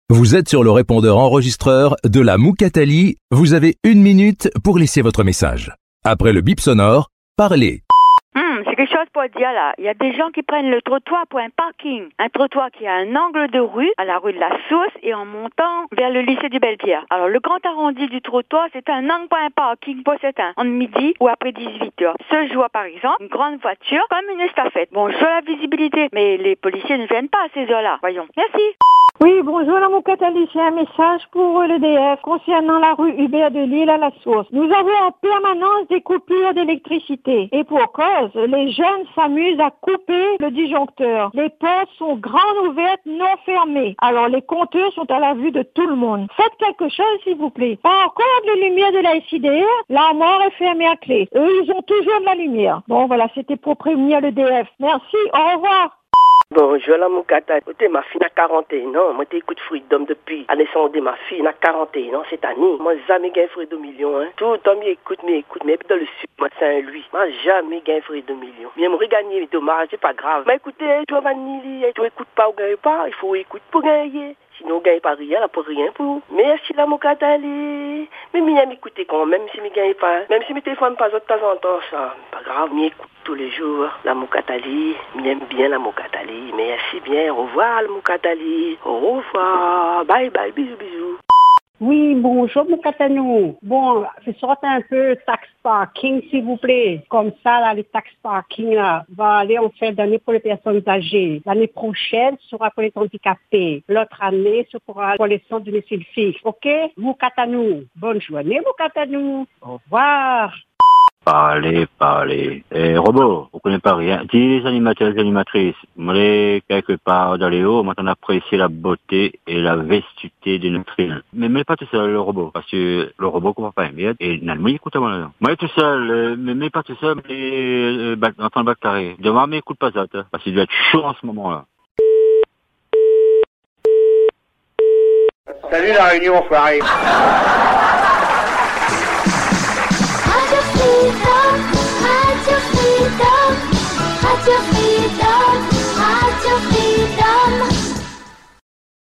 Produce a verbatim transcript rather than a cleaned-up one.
Vous êtes sur le répondeur enregistreur de la Moukatali. Vous avez une minute pour laisser votre message. Après le bip sonore, parlez. Hum, c'est quelque chose pour dire là. Il y a des gens qui prennent le trottoir pour un parking. Un trottoir qui a un angle de rue, à la rue de la Source et en montant vers le lycée du Belle-Pierre. Alors le grand arrondi du trottoir, c'est un angle pour un parking pour certains, en midi ou après dix-huit heures. Ce jour par exemple, une grande voiture comme une estafette. Bon, je vois la visibilité, mais les policiers ne viennent pas à ces heures-là. Voyons. Merci. Oui, bonjour la Moukatali, c'est un message pour l'E D F concernant la rue Hubert de Lille à la Source. Nous avons en permanence des coupures d'électricité et pour cause, les jeunes s'amusent à couper le disjoncteur. Les portes sont grandes ouvertes, non fermées. Alors les compteurs sont à la vue de tout le monde. Faites quelque chose s'il vous plaît. Par contre, les lumières de la S I D R, l'armoire est fermée à clé. Eux, ils ont toujours de la lumière. Bon voilà, c'était pour prévenir l'E D F. Merci, au revoir. Bonjour la Moukata. Écoutez, ma fille n'a quarante et un ans. Moi, t'écoute Freedom depuis la naissance de ma fille. N'a quarante et un ans cette année. Moi, jamais gagné Freedom million, hein. Tout le temps, m'écoute, m'écoute. Mais dans le sud, moi, c'est lui. Moi, jamais gagné Freedom million. Mais me regagner les dommages, c'est pas grave. Mais écoutez, tu vas vanille, tu écoutes pas ou gagne pas. Il faut écouter pour gagner. Sinon, on gagne pas rien, là, pour rien pour. Merci la Moukatali. Mais m'y m'écouter quand même, si m'y gagne pas. Même si mes téléphones pas de temps en temps, ça. Pas grave, m'y écoute tous les jours. La Moukatali, m'y aime bien la Moukatali. Merci bien, au revoir la Moukatali. Au revoir. Bye bye, bisous, bisous. Oui, bonjour Moukatanou. Bon, fais sortir un peu tax parking, s'il vous plaît. Comme ça, là, les tax parking, là, va aller en fait d'année pour les personnes âgées. L'année prochaine sera pour les handicapés. L'autre année, ce sera pour les centres de domicile fixe. OK? Moukatanou. Bonne journée, Moukatanou. Au revoir. Parlez, parlez. Eh, robot, vous connaissez pas rien. Dis les animateurs et les animatrices, moi, quelque part dans les hauts, moi, on apprécie la beauté et la vestuté de notre île. Mais, mais pas tout seul, le robot, parce que le robot comprend pas bien. Et, non, moi, écoute, moi, là. Moi, tout seul, euh, mais, mais pas tout seul, mais, euh, bah, dans le bac carré. Demain, mais écoute pas ça, hein, parce qu'il doit être chaud en ce moment-là. Salut la réunion, enfoiré.